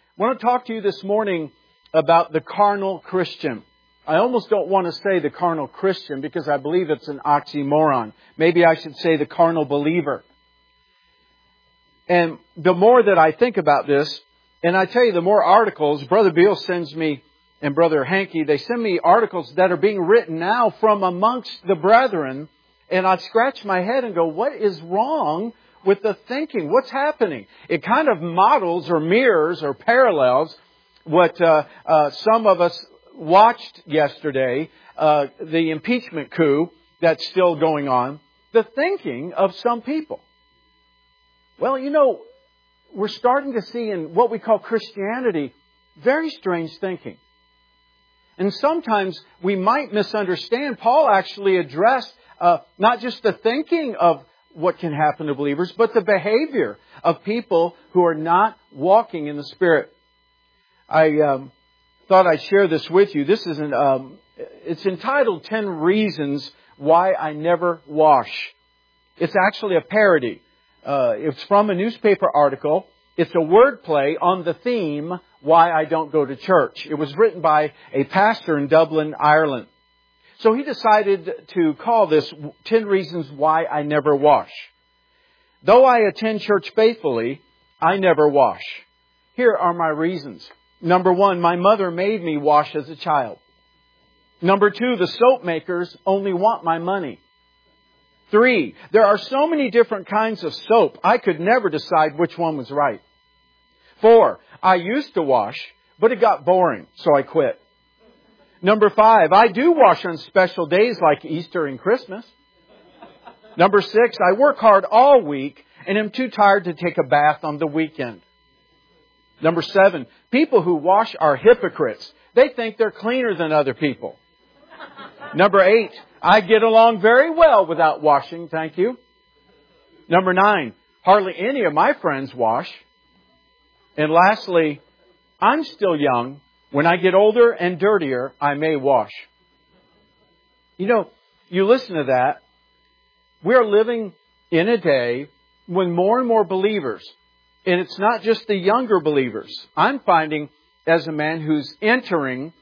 I want to talk to you this morning about the carnal Christian. I almost don't want to say the carnal Christian because I believe it's an oxymoron. Maybe I should say the carnal believer. And the more that I think about this, and I tell you, the more articles, Brother Beal sends me, and Brother Hankey, they send me articles that are being written now from amongst the brethren, and I scratch my head and go, what is wrong with the thinking? What's happening? It kind of models or mirrors or parallels what some of us watched yesterday, the impeachment coup that's still going on, the thinking of some people. Well, you know, we're starting to see in what we call Christianity very strange thinking. And sometimes we might misunderstand. Paul actually addressed not just the thinking of what can happen to believers, but the behavior of people who are not walking in the Spirit. I thought I'd share this with you. This is it's entitled 10 Reasons Why I Never Wash. It's actually a parody. It's from a newspaper article. It's a wordplay on the theme, Why I Don't Go to Church. It was written by a pastor in Dublin, Ireland. So he decided to call this 10 Reasons Why I Never Wash. Though I attend church faithfully, I never wash. Here are my reasons. Number 1, my mother made me wash as a child. Number 2, the soap makers only want my money. 3, there are so many different kinds of soap, I could never decide which one was right. 4, I used to wash, but it got boring, so I quit. Number 5, I do wash on special days like Easter and Christmas. Number 6, I work hard all week and am too tired to take a bath on the weekend. Number 7, people who wash are hypocrites. They think they're cleaner than other people. Number 8, I get along very well without washing, thank you. Number 9, hardly any of my friends wash. And lastly, I'm still young. When I get older and dirtier, I may wash. You know, you listen to that. We're living in a day when more and more believers, and it's not just the younger believers. I'm finding as a man who's entering,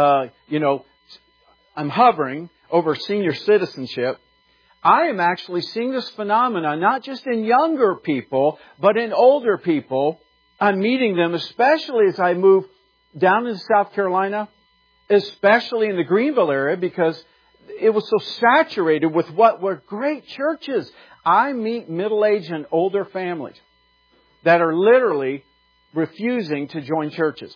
I'm hovering over senior citizenship. I am actually seeing this phenomenon, not just in younger people, but in older people. I'm meeting them, especially as I move down into South Carolina, especially in the Greenville area, because it was so saturated with what were great churches. I meet middle-aged and older families that are literally refusing to join churches.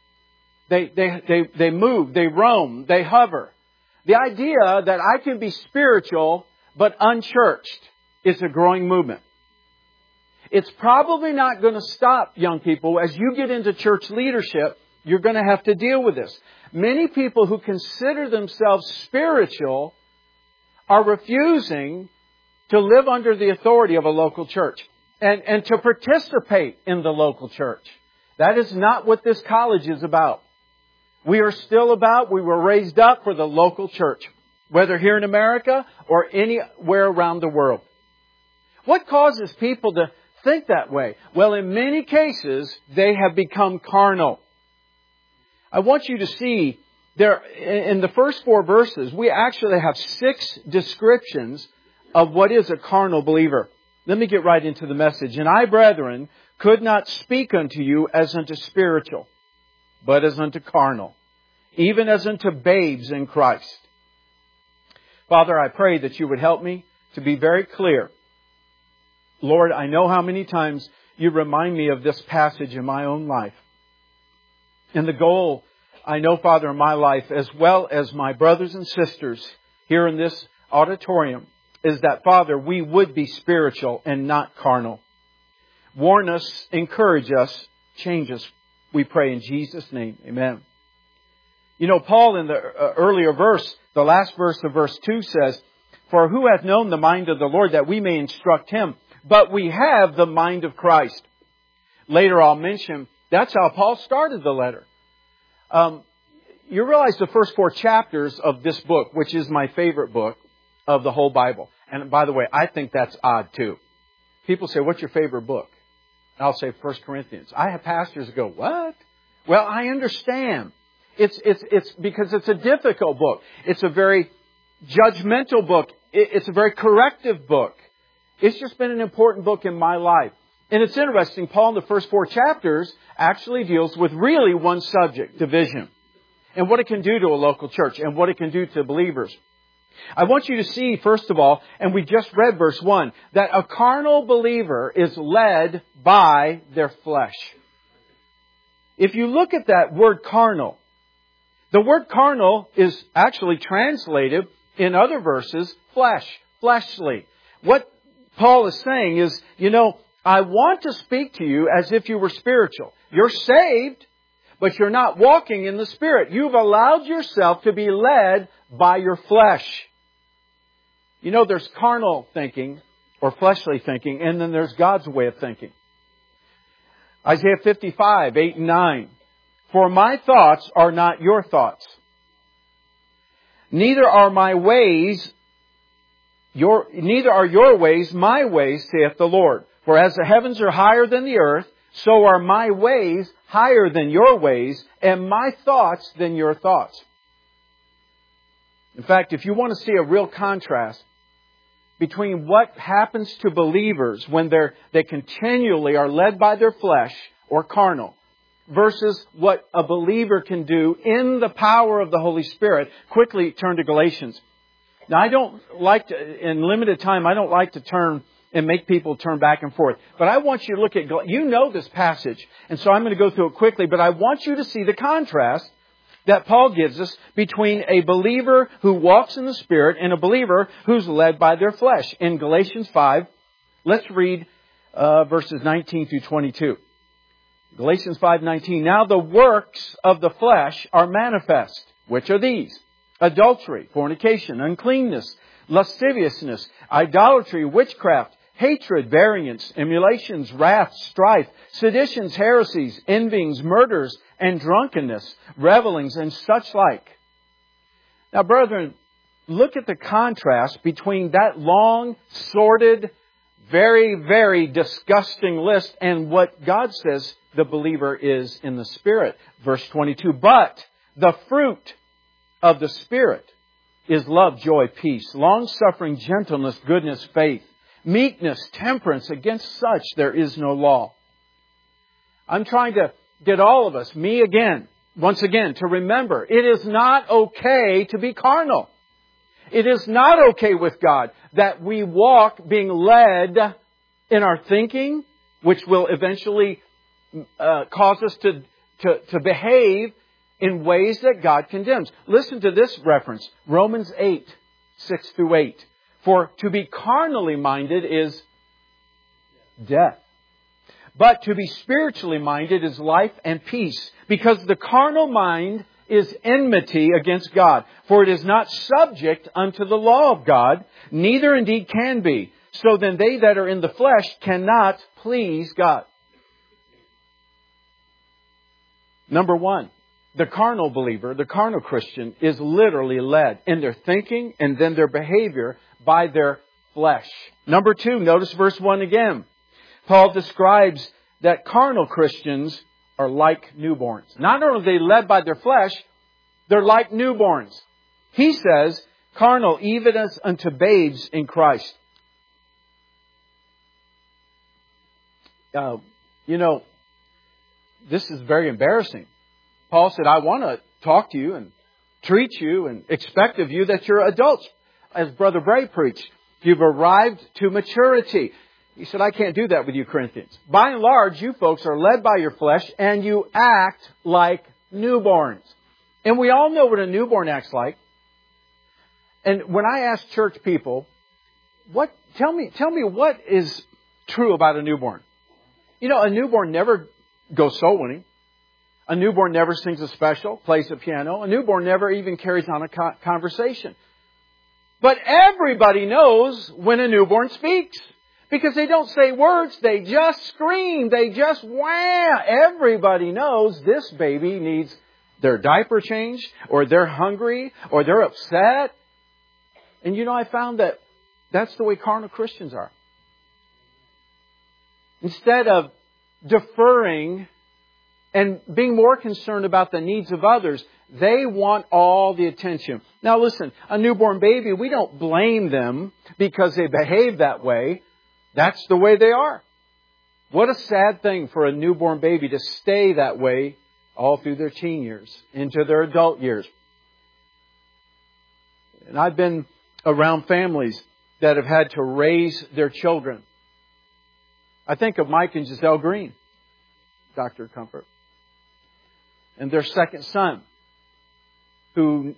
They move, they roam, they hover. The idea that I can be spiritual but unchurched is a growing movement. It's probably not going to stop, young people. As you get into church leadership, you're going to have to deal with this. Many people who consider themselves spiritual are refusing to live under the authority of a local church and to participate in the local church. That is not what this college is about. We were raised up for the local church, whether here in America or anywhere around the world. What causes people to think that way? Well, in many cases, they have become carnal. I want you to see there in the first 4 verses, we actually have 6 descriptions of what is a carnal believer. Let me get right into the message. And I, brethren, could not speak unto you as unto spiritual, but as unto carnal, even as unto babes in Christ. Father, I pray that you would help me to be very clear. Lord, I know how many times you remind me of this passage in my own life. And the goal, I know, Father, in my life, as well as my brothers and sisters here in this auditorium, is that, Father, we would be spiritual and not carnal. Warn us, encourage us, change us. We pray in Jesus' name. Amen. You know, Paul in the earlier verse, the last verse of verse 2 says, For who hath known the mind of the Lord that we may instruct him? But we have the mind of Christ. Later I'll mention, that's how Paul started the letter. You realize the first 4 chapters of this book, which is my favorite book of the whole Bible. And by the way, I think that's odd too. People say, what's your favorite book? And I'll say 1 Corinthians. I have pastors that go, what? Well, I understand. It's because it's a difficult book. It's a very judgmental book. It's a very corrective book. It's just been an important book in my life. And it's interesting, Paul in the first 4 chapters actually deals with really one subject, division. And what it can do to a local church and what it can do to believers. I want you to see, first of all, and we just read verse 1, that a carnal believer is led by their flesh. If you look at that word carnal, the word carnal is actually translated in other verses, flesh, fleshly. What Paul is saying is, I want to speak to you as if you were spiritual. You're saved, but you're not walking in the Spirit. You've allowed yourself to be led by your flesh. There's carnal thinking or fleshly thinking, and then there's God's way of thinking. Isaiah 55, 8 and 9. For my thoughts are not your thoughts. Neither are your ways my ways, saith the Lord. For as the heavens are higher than the earth, so are my ways higher than your ways, and my thoughts than your thoughts. In fact, if you want to see a real contrast between what happens to believers when they continually are led by their flesh or carnal, versus what a believer can do in the power of the Holy Spirit, quickly turn to Galatians. Now, I don't like to, in limited time, I don't like to turn and make people turn back and forth. But I want you to look at, this passage, and so I'm going to go through it quickly, but I want you to see the contrast that Paul gives us between a believer who walks in the Spirit and a believer who's led by their flesh. In Galatians 5, let's read verses 19 through 22. Galatians 5:19. Now the works of the flesh are manifest, which are these: adultery, fornication, uncleanness, lasciviousness, idolatry, witchcraft, hatred, variance, emulations, wrath, strife, seditions, heresies, envyings, murders, and drunkenness, revelings, and such like. Now, brethren, look at the contrast between that long, sordid, very, very disgusting list and what God says the believer is in the Spirit. Verse 22, but the fruit of the Spirit is love, joy, peace, long-suffering, gentleness, goodness, faith, meekness, temperance. Against such there is no law. I'm trying to get all of us, me again, once again, to remember, it is not okay to be carnal. It is not okay with God that we walk being led in our thinking, which will eventually cause us to behave in ways that God condemns. Listen to this reference, Romans 8, 6 through 8. For to be carnally minded is death. But to be spiritually minded is life and peace. Because the carnal mind is enmity against God. For it is not subject unto the law of God, neither indeed can be. So then they that are in the flesh cannot please God. Number one, the carnal believer, the carnal Christian, is literally led in their thinking and then their behavior by their flesh. Number two, notice verse 1 again. Paul describes that carnal Christians are like newborns. Not only are they led by their flesh, they're like newborns. He says, carnal even as unto babes in Christ. This is very embarrassing. Paul said, I want to talk to you and treat you and expect of you that you're adults. As Brother Bray preached, you've arrived to maturity. He said, I can't do that with you Corinthians. By and large, you folks are led by your flesh and you act like newborns. And we all know what a newborn acts like. And when I ask church people, tell me what is true about a newborn. A newborn never goes soul winning. A newborn never sings a special, plays the piano. A newborn never even carries on a conversation. But everybody knows when a newborn speaks. Because they don't say words, they just scream, they just wham. Everybody knows this baby needs their diaper changed, or they're hungry, or they're upset. And I found that that's the way carnal Christians are. Instead of deferring and being more concerned about the needs of others. They want all the attention. Now listen, a newborn baby, we don't blame them because they behave that way. That's the way they are. What a sad thing for a newborn baby to stay that way all through their teen years, into their adult years. And I've been around families that have had to raise their children. I think of Mike and Giselle Green, Dr. Comfort, and their second son, who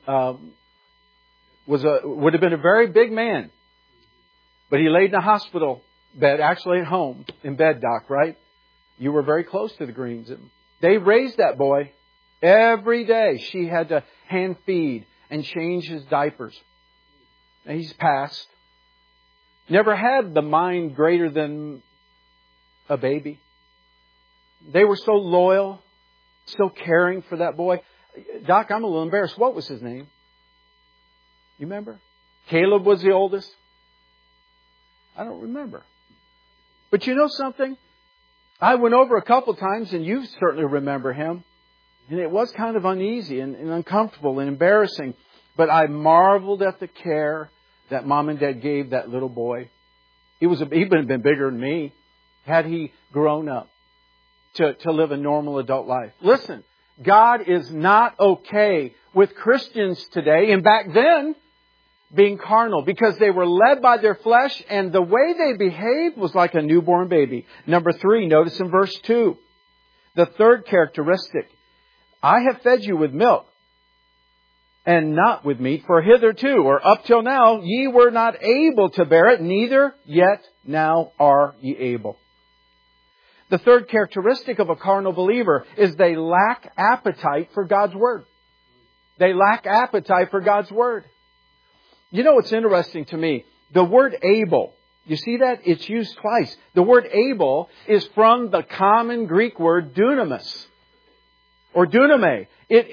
would have been a very big man, but he laid in a hospital bed, actually at home, in bed, Doc, right? You were very close to the Greens. They raised that boy every day. She had to hand feed and change his diapers. And he's passed. Never had the mind greater than a baby. They were so loyal, so caring for that boy. Doc, I'm a little embarrassed. What was his name? You remember? Caleb was the oldest. I don't remember. But you know something? I went over a couple times, and you certainly remember him. And it was kind of uneasy and uncomfortable and embarrassing. But I marveled at the care that Mom and Dad gave that little boy. He would have been bigger than me had he grown up to live a normal adult life. Listen, God is not okay with Christians today, and back then, being carnal, because they were led by their flesh, and the way they behaved was like a newborn baby. Number 3, notice in verse 2, the third characteristic. I have fed you with milk, and not with meat, for hitherto, or up till now, ye were not able to bear it, neither yet now are ye able. The third characteristic of a carnal believer is they lack appetite for God's Word. They lack appetite for God's Word. You know what's interesting to me? The word able, you see that? It's used twice. The word able is from the common Greek word dunamis, or duname.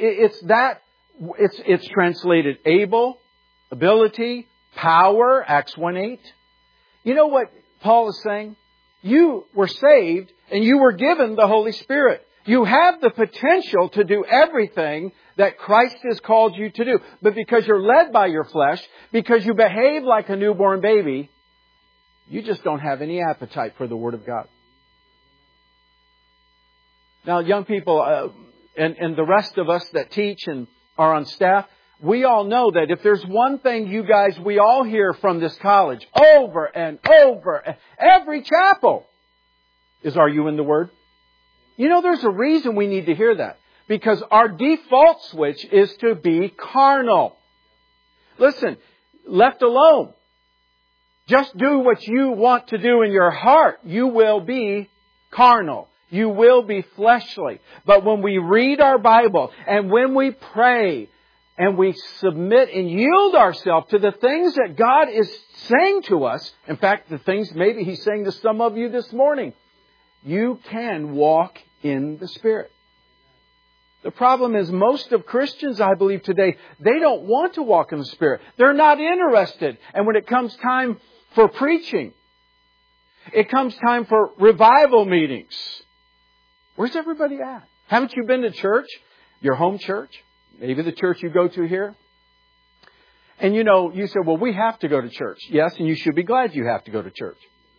It's translated able, ability, power, Acts 1:8. You know what Paul is saying? You were saved and you were given the Holy Spirit. You have the potential to do everything that Christ has called you to do. But because you're led by your flesh, because you behave like a newborn baby, you just don't have any appetite for the Word of God. Now, young people and the rest of us that teach and are on staff, we all know that if there's one thing we all hear from this college over and over, every chapel, is, are you in the Word? You know, there's a reason we need to hear that. Because our default switch is to be carnal. Listen, left alone, just do what you want to do in your heart. You will be carnal. You will be fleshly. But when we read our Bible and when we pray and we submit and yield ourselves to the things that God is saying to us, in fact, the things maybe He's saying to some of you this morning, you can walk in the Spirit. The problem is most of Christians, I believe today, they don't want to walk in the Spirit. They're not interested. And when it comes time for preaching, it comes time for revival meetings, where's everybody at? Haven't you been to church? Your home church? Maybe the church you go to here? And you say, well, we have to go to church. Yes, and you should be glad you have to go to church.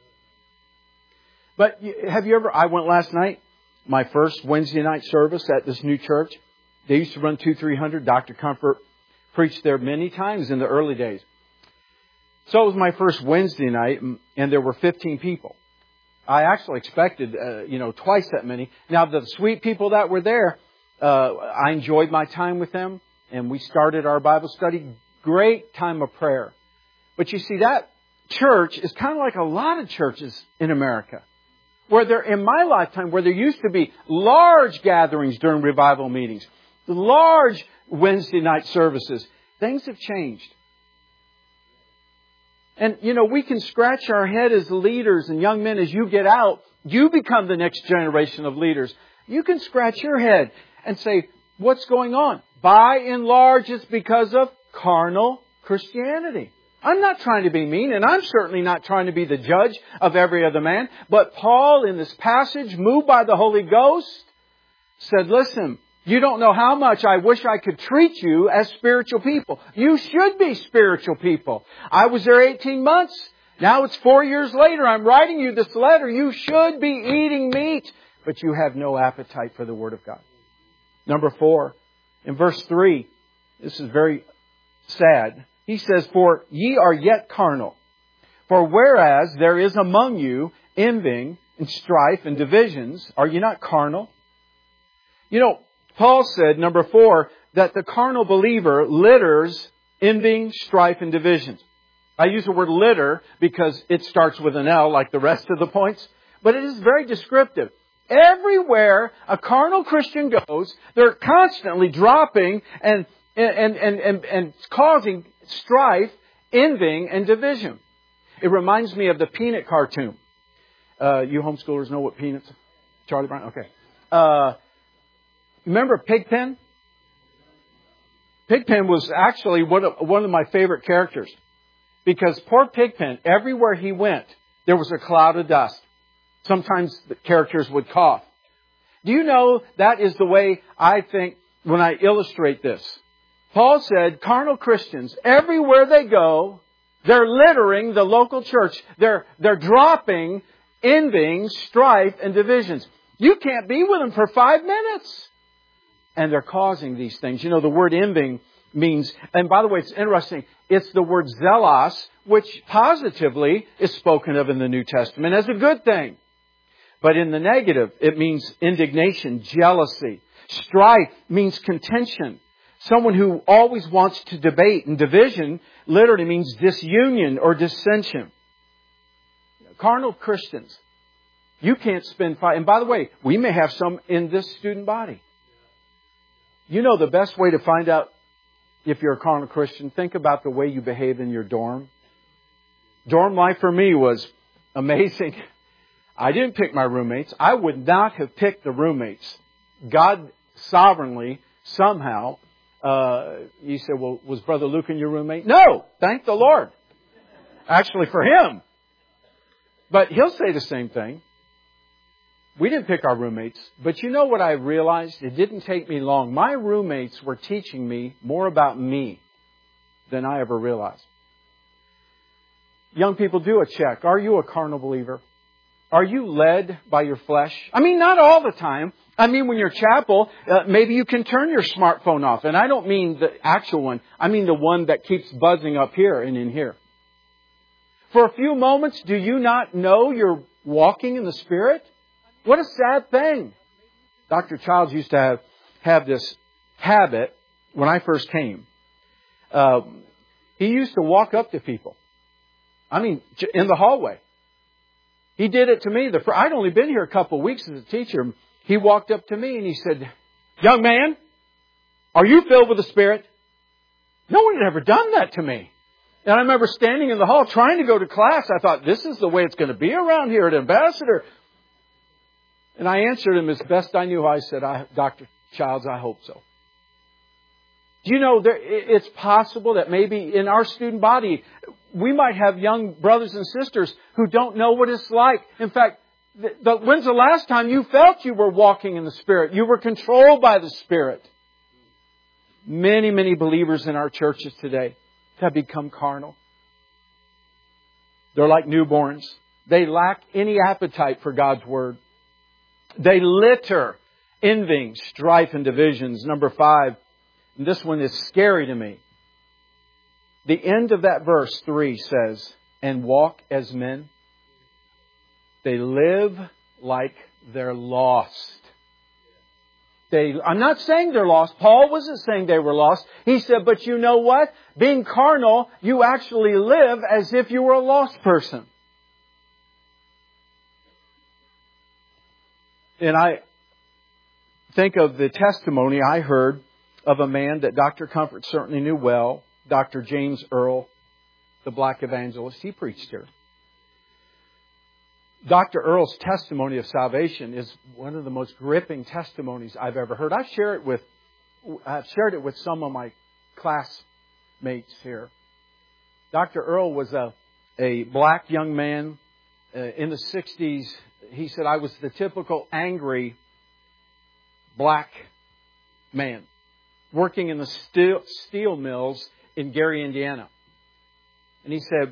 But I went last night, my first Wednesday night service at this new church. They used to run 200-300. Dr. Comfort preached there many times in the early days. So it was my first Wednesday night, and there were 15 people. I actually expected, twice that many. Now, the sweet people that were there, I enjoyed my time with them, and we started our Bible study. Great time of prayer. But you see, that church is kind of like a lot of churches in America. In my lifetime, where there used to be large gatherings during revival meetings, large Wednesday night services, things have changed. And, we can scratch our head as leaders and young men as you get out. You become the next generation of leaders. You can scratch your head and say, what's going on? By and large, it's because of carnal Christianity. I'm not trying to be mean, and I'm certainly not trying to be the judge of every other man. But Paul, in this passage, moved by the Holy Ghost, said, listen, you don't know how much I wish I could treat you as spiritual people. You should be spiritual people. I was there 18 months. Now it's 4 years later. I'm writing you this letter. You should be eating meat, but you have no appetite for the Word of God. Number 4, in verse 3, this is very sad. He says, for ye are yet carnal. For whereas there is among you envying and strife and divisions, are ye not carnal? You know, Paul said, number 4, that the carnal believer litters envying, strife, and divisions. I use the word litter because it starts with an L like the rest of the points, but it is very descriptive. Everywhere a carnal Christian goes, they're constantly dropping and causing strife, envying, and division. It reminds me of the Peanut cartoon. You homeschoolers know what Peanuts? Charlie Brown? Okay. Remember Pigpen? Pigpen was actually one of my favorite characters. Because poor Pigpen, everywhere he went, there was a cloud of dust. Sometimes the characters would cough. Do you know that is the way I think when I illustrate this? Paul said, carnal Christians, everywhere they go, they're littering the local church. They're dropping envying, strife, and divisions. You can't be with them for 5 minutes. And they're causing these things. You know, the word envying means, and by the way, it's interesting, it's the word zelos, which positively is spoken of in the New Testament as a good thing. But in the negative, it means indignation, jealousy. Strife means contention. Someone who always wants to debate, and division literally means disunion or dissension. Carnal Christians, you can't spend 5... And by the way, we may have some in this student body. You know the best way to find out if you're a carnal Christian, think about the way you behave in your dorm. Dorm life for me was amazing. I didn't pick my roommates. I would not have picked the roommates. God sovereignly, somehow, you said, well, was Brother Luke in your roommate? No! Thank the Lord. Actually, for him. But he'll say the same thing. We didn't pick our roommates. But you know what I realized? It didn't take me long. My roommates were teaching me more about me than I ever realized. Young people, do a check. Are you a carnal believer? Are you led by your flesh? I mean, not all the time. I mean, when you're chapel, maybe you can turn your smartphone off. And I don't mean the actual one. I mean the one that keeps buzzing up here and in here. For a few moments, do you not know you're walking in the Spirit? What a sad thing. Dr. Childs used to have this habit when I first came. He used to walk up to people. I mean, in the hallway. He did it to me. I'd only been here a couple of weeks as a teacher. He walked up to me and he said, young man, are you filled with the Spirit? No one had ever done that to me. And I remember standing in the hall trying to go to class. I thought, this is the way it's going to be around here at Ambassador. And I answered him as best I knew. I said, Dr. Childs, I hope so. Do you know, it's possible that maybe in our student body, we might have young brothers and sisters who don't know what it's like. In fact, when's the last time you felt you were walking in the Spirit? You were controlled by the Spirit. Many, many believers in our churches today have become carnal. They're like newborns. They lack any appetite for God's Word. They litter envying, strife, and divisions. Number 5, and this one is scary to me. The end of that verse 3 says, and walk as men. They live like they're lost. I'm not saying they're lost. Paul wasn't saying they were lost. He said, but you know what? Being carnal, you actually live as if you were a lost person. And I think of the testimony I heard of a man that Dr. Comfort certainly knew well, Dr. James Earl, the black evangelist. He preached here. Dr. Earl's testimony of salvation is one of the most gripping testimonies I've ever heard. I've shared it with some of my classmates here. Dr. Earl was a black young man in the 60s. He said, I was the typical angry black man working in the steel mills in Gary, Indiana. And he said,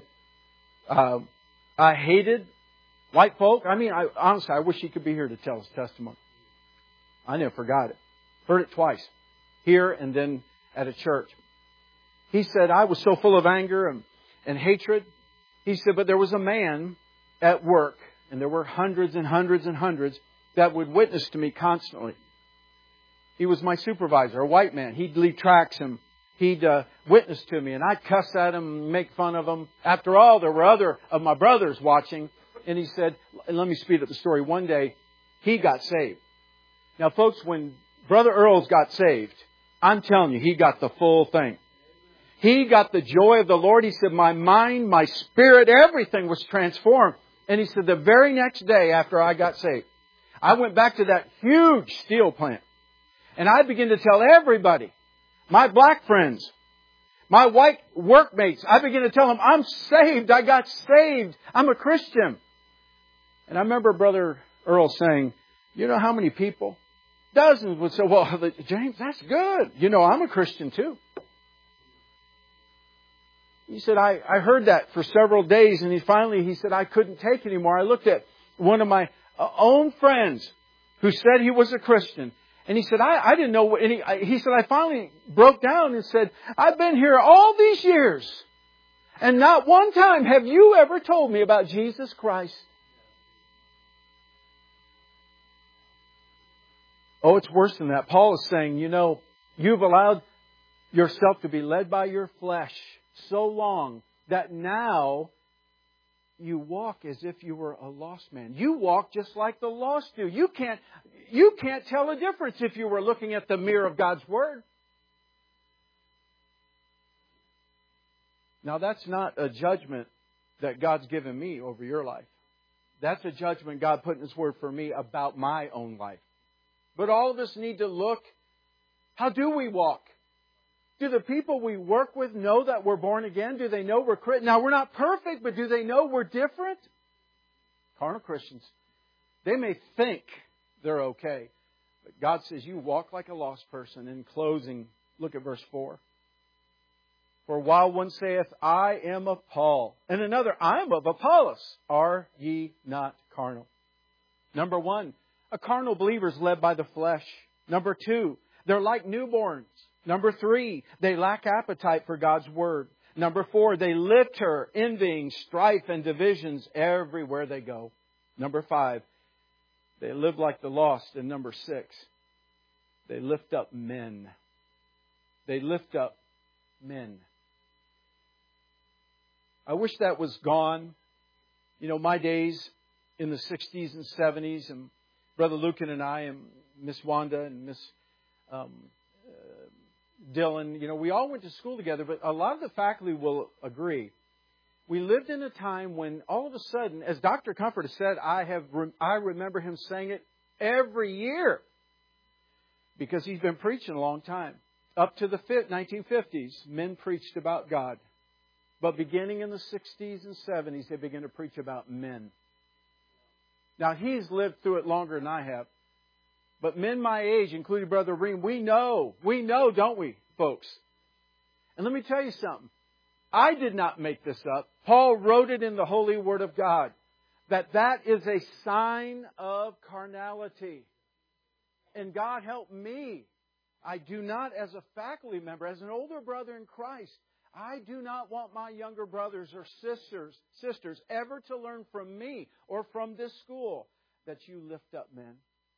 I hated white folk. I mean, honestly, I wish he could be here to tell his testimony. I never forgot it. Heard it twice. Here and then at a church. He said, I was so full of anger and hatred. He said, but there was a man at work, and there were hundreds and hundreds and hundreds that would witness to me constantly. He was my supervisor, a white man. He'd lead tracks and he'd witness to me, and I'd cuss at him, make fun of him. After all, there were other of my brothers watching. And he said, and let me speed up the story. One day, he got saved. Now, folks, when Brother Earls got saved, I'm telling you, he got the full thing. He got the joy of the Lord. He said, my mind, my spirit, everything was transformed. And he said, the very next day after I got saved, I went back to that huge steel plant. And I began to tell everybody, my black friends, my white workmates, I began to tell them, I'm saved. I got saved. I'm a Christian. And I remember Brother Earl saying, you know how many people? Dozens would say, well, James, that's good. You know, I'm a Christian too. He said, I heard that for several days, and he said, I couldn't take it anymore. I looked at one of my own friends who said he was a Christian, and he said, I didn't know he said, I finally broke down and said, I've been here all these years, and not one time have you ever told me about Jesus Christ. Oh, it's worse than that. Paul is saying, you know, you've allowed yourself to be led by your flesh so long that now you walk as if you were a lost man. You walk just like the lost do. You can't tell a difference if you were looking at the mirror of God's Word. Now, that's not a judgment that God's given me over your life. That's a judgment God put in His Word for me about my own life. But all of us need to look. How do we walk? Do the people we work with know that we're born again? Do they know we're Christian? Now, we're not perfect, but do they know we're different? Carnal Christians, they may think they're okay. But God says you walk like a lost person. In closing, look at verse 4. For while one saith, I am of Paul, and another, I am of Apollos, are ye not carnal? Number 1, a carnal believer is led by the flesh. Number 2, they're like newborns. Number 3, they lack appetite for God's Word. Number 4, they litter, envying, strife, and divisions everywhere they go. Number 5, they live like the lost. And number 6, they lift up men. They lift up men. I wish that was gone. You know, my days in the 60s and 70s, and Brother Lucan and I, and Miss Wanda and Miss Dylan, you know, we all went to school together, but a lot of the faculty will agree. We lived in a time when all of a sudden, as Dr. Comfort has said, I remember him saying it every year because he's been preaching a long time. Up to the 1950s, men preached about God. But beginning in the 60s and 70s, they began to preach about men. Now, he's lived through it longer than I have. But men my age, including Brother Ream, we know, don't we, folks? And let me tell you something. I did not make this up. Paul wrote it in the Holy Word of God. That is a sign of carnality. And God help me. I do not, as a faculty member, as an older brother in Christ, I do not want my younger brothers or sisters ever to learn from me or from this school that you lift up men.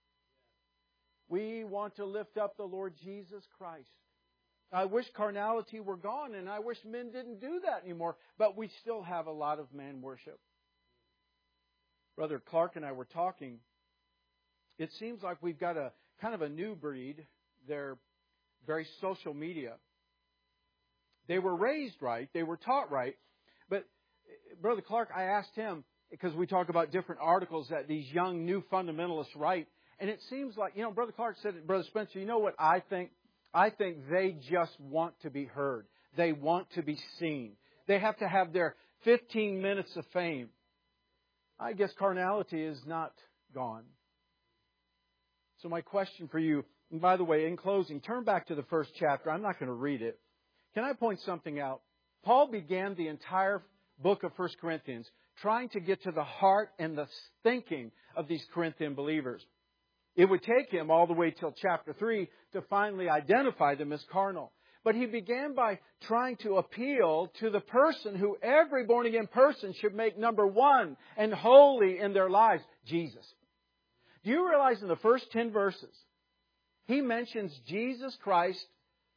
We want to lift up the Lord Jesus Christ. I wish carnality were gone, and I wish men didn't do that anymore, but we still have a lot of man worship. Brother Clark and I were talking. It seems like we've got a kind of a new breed. They're very social media. They were raised right. They were taught right. But Brother Clark, I asked him, because we talk about different articles that these young new fundamentalists write. And it seems like, Brother Clark said, Brother Spencer, you know what I think? I think they just want to be heard. They want to be seen. They have to have their 15 minutes of fame. I guess carnality is not gone. So my question for you, And by the way, in closing, turn back to the first chapter. I'm not going to read it. Can I point something out? Paul began the entire book of 1 Corinthians trying to get to the heart and the thinking of these Corinthian believers. It would take him all the way till chapter 3 to finally identify them as carnal. But he began by trying to appeal to the person who every born-again person should make number one and holy in their lives, Jesus. Do you realize in the first 10 verses, he mentions Jesus Christ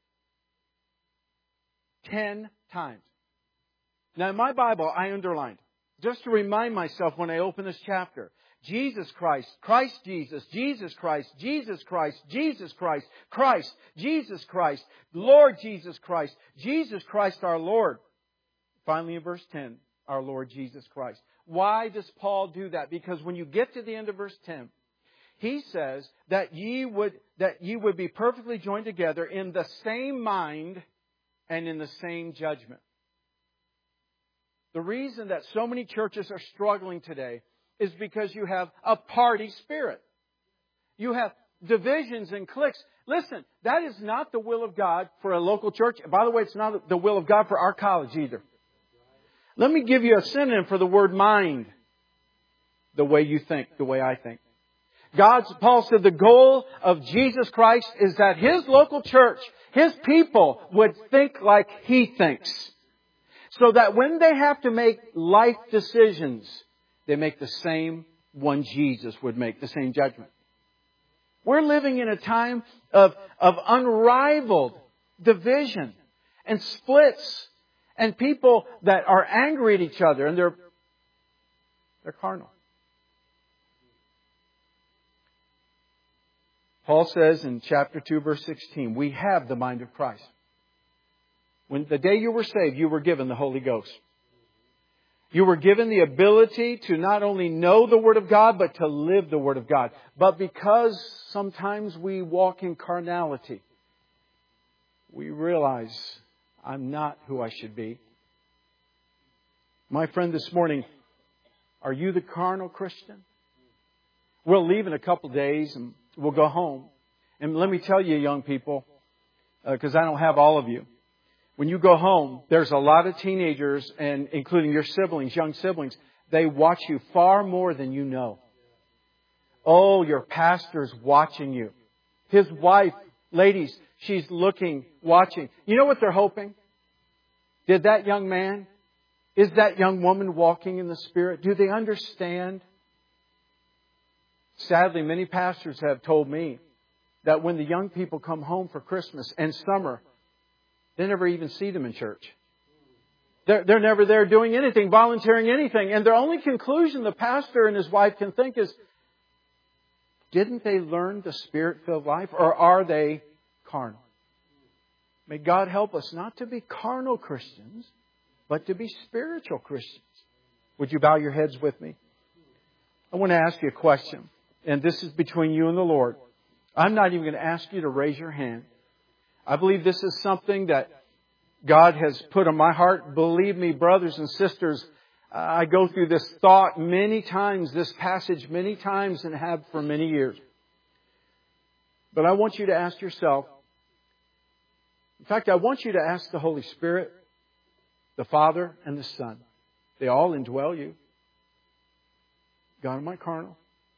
10 times. Now in my Bible, I underlined, just to remind myself when I open this chapter, Jesus Christ, Christ Jesus, Jesus Christ, Jesus Christ, Jesus Christ, Christ, Jesus Christ, Lord Jesus Christ, Jesus Christ our Lord. Finally in verse 10, our Lord Jesus Christ. Why does Paul do that? Because when you get to the end of verse 10, he says that ye would be perfectly joined together in the same mind and in the same judgment. The reason that so many churches are struggling today is because you have a party spirit. You have divisions and cliques. Listen, that is not the will of God for a local church. By the way, it's not the will of God for our college either. Let me give you a synonym for the word mind. The way you think, the way I think. Paul said the goal of Jesus Christ is that His local church, His people would think like He thinks. So that when they have to make life decisions, they make the same one Jesus would make, the same judgment. We're living in a time of unrivaled division and splits and people that are angry at each other and they're carnal. Paul says in chapter 2, verse 16, we have the mind of Christ. When the day you were saved, you were given the Holy Ghost. You were given the ability to not only know the Word of God, but to live the Word of God. But because sometimes we walk in carnality, we realize I'm not who I should be. My friend, this morning, are you the carnal Christian? We'll leave in a couple days and we'll go home. And let me tell you, young people, because I don't have all of you. When you go home, there's a lot of teenagers, and including your siblings, young siblings, they watch you far more than you know. Oh, your pastor's watching you. His wife, ladies, she's looking, watching. You know what they're hoping? Is that young woman walking in the Spirit? Do they understand? Sadly, many pastors have told me that when the young people come home for Christmas and summer, they never even see them in church. They're never there doing anything, volunteering anything. And their only conclusion the pastor and his wife can think is, didn't they learn the Spirit-filled life, or are they carnal? May God help us not to be carnal Christians, but to be spiritual Christians. Would you bow your heads with me? I want to ask you a question. And this is between you and the Lord. I'm not even going to ask you to raise your hand. I believe this is something that God has put on my heart. Believe me, brothers and sisters, I go through this thought many times, this passage many times, and have for many years. But I want you to ask yourself, in fact, I want you to ask the Holy Spirit, the Father and the Son. They all indwell you. God, am I carnal?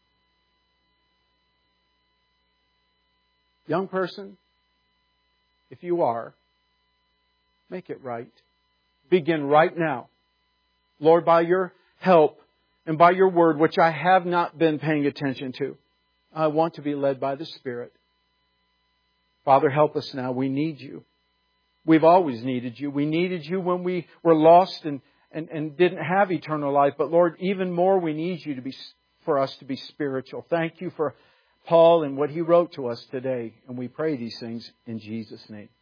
Young person, if you are, make it right. Begin right now. Lord, by your help and by your word, which I have not been paying attention to, I want to be led by the Spirit. Father, help us now. We need you. We've always needed you. We needed you when we were lost and didn't have eternal life. But Lord, even more we need you for us to be spiritual. Thank you for Paul and what he wrote to us today. And we pray these things in Jesus' name.